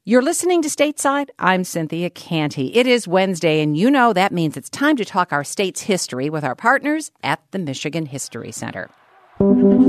You're listening to Stateside. I'm Cynthia Canty. It is Wednesday, and you know that means it's time to talk our state's history with our partners at the Michigan History Center. You can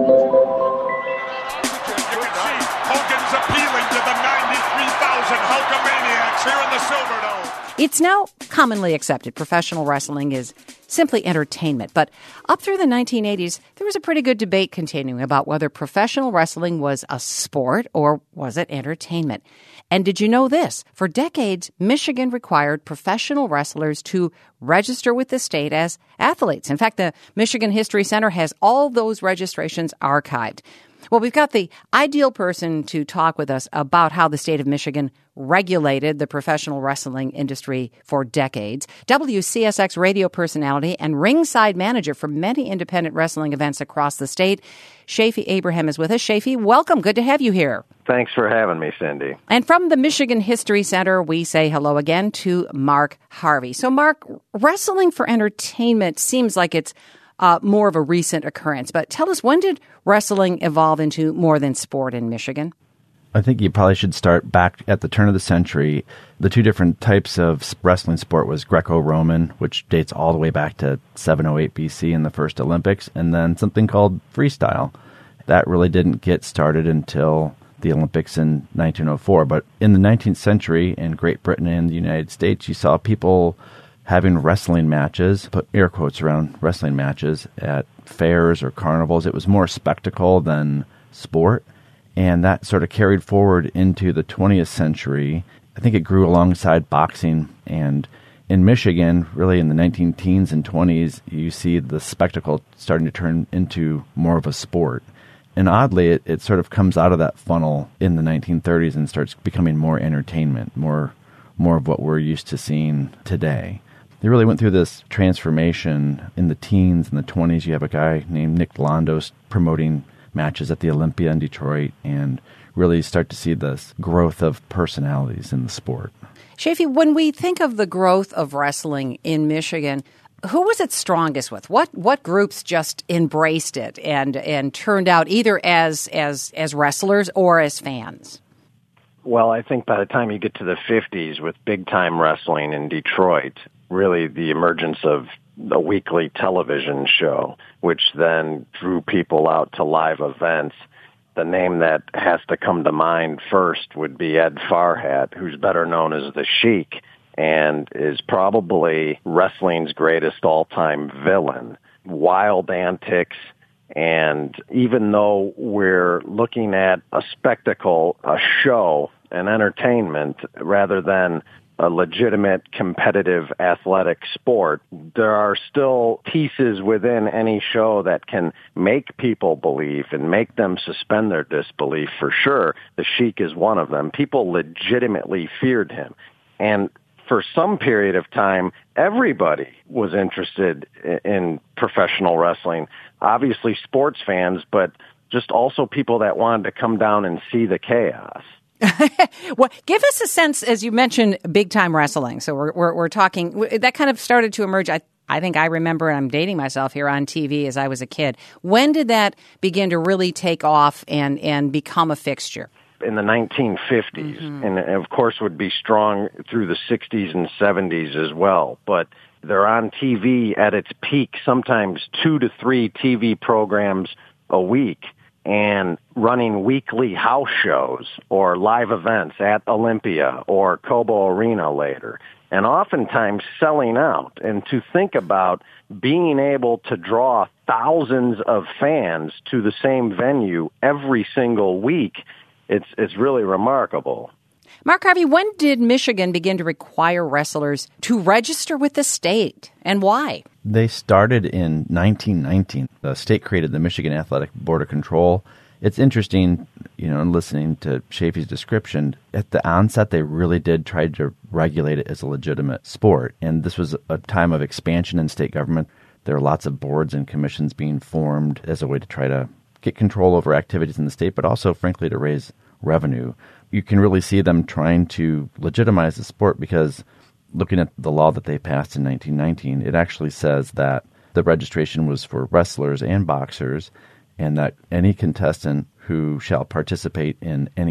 see Hogan's appealing to the 93,000 Hulkamaniacs here in the Silverdome. It's now commonly accepted professional wrestling is simply entertainment. But up through the 1980s, there was a pretty good debate continuing about whether professional wrestling was a sport or was it entertainment. And did you know this? For decades, Michigan required professional wrestlers to register with the state as athletes. In fact, the Michigan History Center has all those registrations archived. Well, we've got the ideal person to talk with us about how the state of Michigan regulated the professional wrestling industry for decades. WCSX radio personality and ringside manager for many independent wrestling events across the state. Shafi Abraham is with us. Shafi, welcome. Good to have you here. Thanks for having me, Cindy. And from the Michigan History Center, we say hello again to Mark Harvey. So, Mark, wrestling for entertainment seems like it's more of a recent occurrence. But tell us, when did wrestling evolve into more than sport in Michigan? I think you probably should start back at the turn of the century. The two different types of wrestling sport was Greco-Roman, which dates all the way back to 708 BC in the first Olympics, and then something called freestyle. That really didn't get started until the Olympics in 1904. But in the 19th century, in Great Britain and the United States, you saw people having wrestling matches, put air quotes around wrestling matches, at fairs or carnivals. It was more spectacle than sport. And that sort of carried forward into the 20th century. I think it grew alongside boxing. And in Michigan, really in the 19-teens and 20s, you see the spectacle starting to turn into more of a sport. And oddly, it sort of comes out of that funnel in the 1930s and starts becoming more entertainment, more of what we're used to seeing today. They really went through this transformation in the teens and the 20s. You have a guy named Nick Londos promoting matches at the Olympia in Detroit, and really start to see this growth of personalities in the sport. Shafi, when we think of the growth of wrestling in Michigan, who was it strongest with? What groups just embraced it and turned out either as wrestlers or as fans? Well, I think by the time you get to the 50s with big-time wrestling in Detroit, really the emergence of a weekly television show, which then drew people out to live events. The name that has to come to mind first would be Ed Farhat, who's better known as the Sheik, and is probably wrestling's greatest all-time villain. Wild antics, and even though we're looking at a spectacle, a show, an entertainment, rather than a legitimate competitive athletic sport, there are still pieces within any show that can make people believe and make them suspend their disbelief for sure. The Sheik is one of them. People legitimately feared him. And for some period of time, everybody was interested in professional wrestling. Obviously sports fans, but just also people that wanted to come down and see the chaos. Well, give us a sense, as you mentioned, big-time wrestling. So we're talking, that kind of started to emerge, I think I remember, and I'm dating myself here, on TV as I was a kid. When did that begin to really take off and become a fixture? In the 1950s, and of course would be strong through the 60s and 70s as well. But they're on TV at its peak, sometimes 2 to 3 TV programs a week, and running weekly house shows or live events at Olympia or Cobo Arena later, and oftentimes selling out. And to think about being able to draw thousands of fans to the same venue every single week, it's really remarkable. Mark Harvey, when did Michigan begin to require wrestlers to register with the state, and why? They started in 1919. The state created the Michigan Athletic Board of Control. It's interesting, in listening to Shafi's description, at the onset they really did try to regulate it as a legitimate sport. And this was a time of expansion in state government. There were lots of boards and commissions being formed as a way to try to get control over activities in the state, but also, frankly, to raise revenue. You can really see them trying to legitimize the sport because looking at the law that they passed in 1919, it actually says that the registration was for wrestlers and boxers, and that any contestant who shall participate in any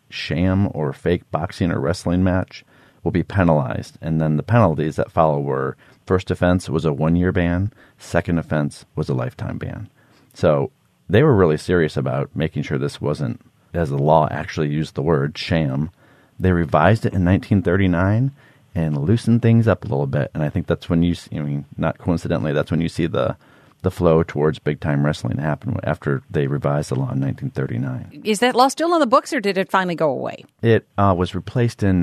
sham or fake boxing or wrestling match will be penalized. And then the penalties that follow were first offense was a 1-year ban, second offense was a lifetime ban. So they were really serious about making sure this wasn't, as the law actually used the word, sham. They revised it in 1939 and loosened things up a little bit. And I think that's when not coincidentally, that's when you see the flow towards big-time wrestling happen after they revised the law in 1939. Is that law still on the books, or did it finally go away? It was replaced in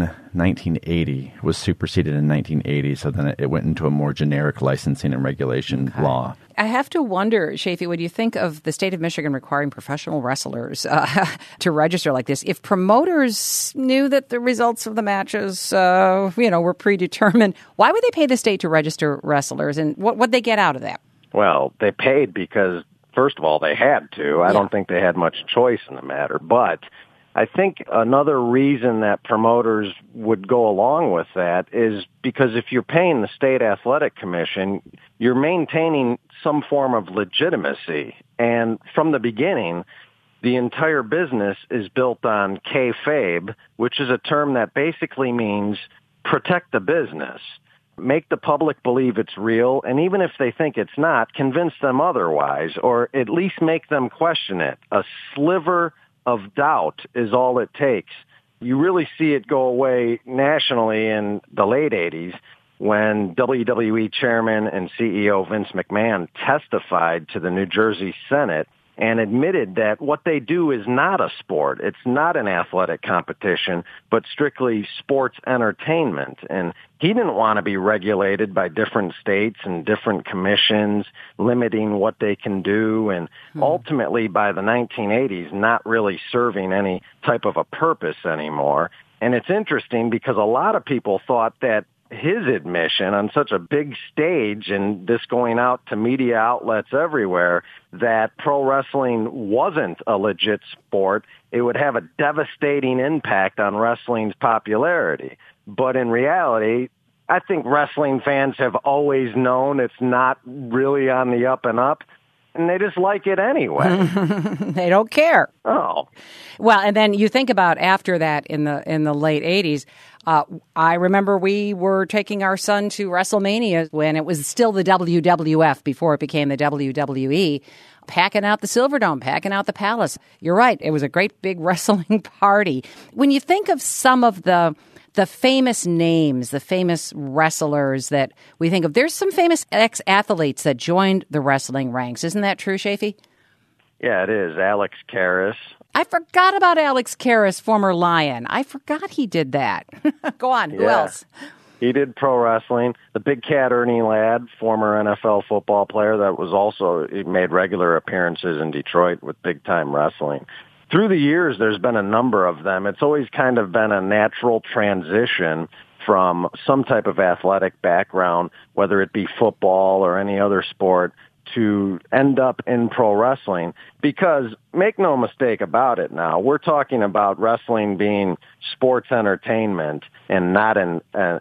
1980, was superseded in 1980, so then it went into a more generic licensing and regulation law. I have to wonder, Shafi, when you think of the state of Michigan requiring professional wrestlers to register like this, if promoters knew that the results of the matches, were predetermined, why would they pay the state to register wrestlers, and what'd they get out of that? Well, they paid because, first of all, they had to. I don't think they had much choice in the matter. But I think another reason that promoters would go along with that is because if you're paying the state athletic commission, you're maintaining some form of legitimacy. And from the beginning, the entire business is built on kayfabe, which is a term that basically means protect the business. Make the public believe it's real, and even if they think it's not, convince them otherwise, or at least make them question it. A sliver of doubt is all it takes. You really see it go away nationally in the late 80s when WWE Chairman and CEO Vince McMahon testified to the New Jersey Senate and admitted that what they do is not a sport. It's not an athletic competition, but strictly sports entertainment. And he didn't want to be regulated by different states and different commissions, limiting what they can do, and ultimately by the 1980s, not really serving any type of a purpose anymore. And it's interesting because a lot of people thought that his admission on such a big stage and this going out to media outlets everywhere that pro wrestling wasn't a legit sport, it would have a devastating impact on wrestling's popularity. But in reality, I think wrestling fans have always known it's not really on the up and up, and they just like it anyway. They don't care. Oh. Well, and then you think about after that in the late 80s, I remember we were taking our son to WrestleMania when it was still the WWF before it became the WWE, packing out the Silverdome, packing out the Palace. You're right. It was a great big wrestling party. When you think of some of the famous names, the famous wrestlers that we think of, there's some famous ex-athletes that joined the wrestling ranks. Isn't that true, Shafi? Yeah, it is. Alex Karras. I forgot about Alex Karras, former Lion. I forgot he did that. Go on. Who else? He did pro wrestling. The Big Cat Ernie Ladd, former NFL football player that was also made regular appearances in Detroit with big time wrestling. Through the years, there's been a number of them. It's always kind of been a natural transition from some type of athletic background, whether it be football or any other sport, to end up in pro wrestling. Because make no mistake about it now, we're talking about wrestling being sports entertainment and not an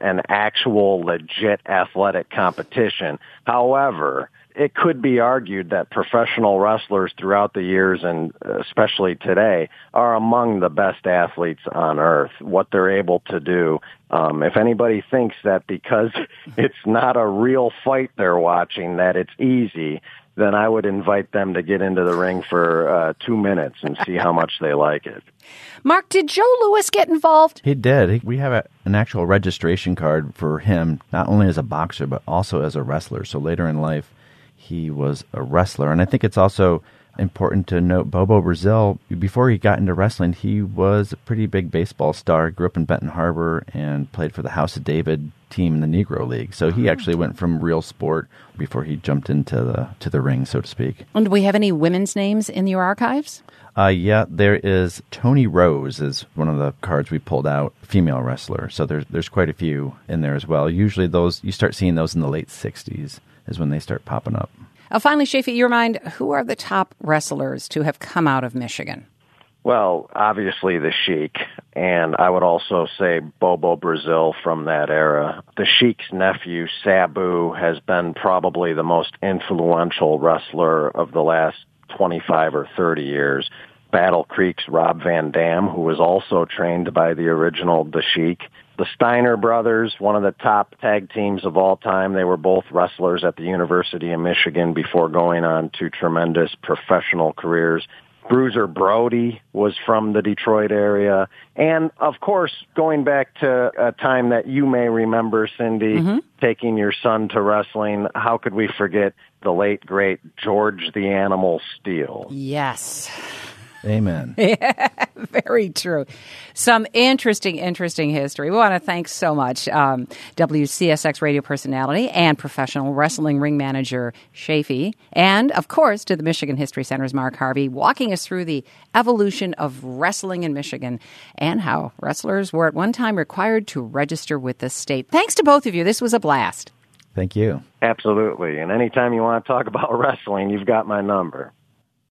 actual legit athletic competition. However, it could be argued that professional wrestlers throughout the years, and especially today, are among the best athletes on earth, what they're able to do. If anybody thinks that because it's not a real fight they're watching, that it's easy, then I would invite them to get into the ring for 2 minutes and see how much they like it. Mark, did Joe Louis get involved? He did. We have an actual registration card for him, not only as a boxer, but also as a wrestler. So later in life, he was a wrestler. And I think it's also important to note Bobo Brazil, before he got into wrestling, he was a pretty big baseball star, grew up in Benton Harbor, and played for the House of David team in the Negro League. So he actually went from real sport before he jumped into the ring, so to speak. And do we have any women's names in your archives? Yeah, there is Tony Rose is one of the cards we pulled out, female wrestler. So there's quite a few in there as well. Usually those, you start seeing those in the late 60s is when they start popping up. Finally, Shafi, your mind, who are the top wrestlers to have come out of Michigan? Well, obviously the Sheik, and I would also say Bobo Brazil from that era. The Sheik's nephew, Sabu, has been probably the most influential wrestler of the last 25 or 30 years. Battle Creek's Rob Van Dam, who was also trained by the original The Sheik. The Steiner brothers, one of the top tag teams of all time. They were both wrestlers at the University of Michigan before going on to tremendous professional careers. Bruiser Brody was from the Detroit area. And, of course, going back to a time that you may remember, Cindy, taking your son to wrestling, how could we forget the late, great George the Animal Steele? Yes. Amen. Yeah, very true. Some interesting history. We want to thank so much WCSX radio personality and professional wrestling ring manager Shafee, and, of course, to the Michigan History Center's Mark Harvey, walking us through the evolution of wrestling in Michigan and how wrestlers were at one time required to register with the state. Thanks to both of you. This was a blast. Thank you. Absolutely. And anytime you want to talk about wrestling, you've got my number.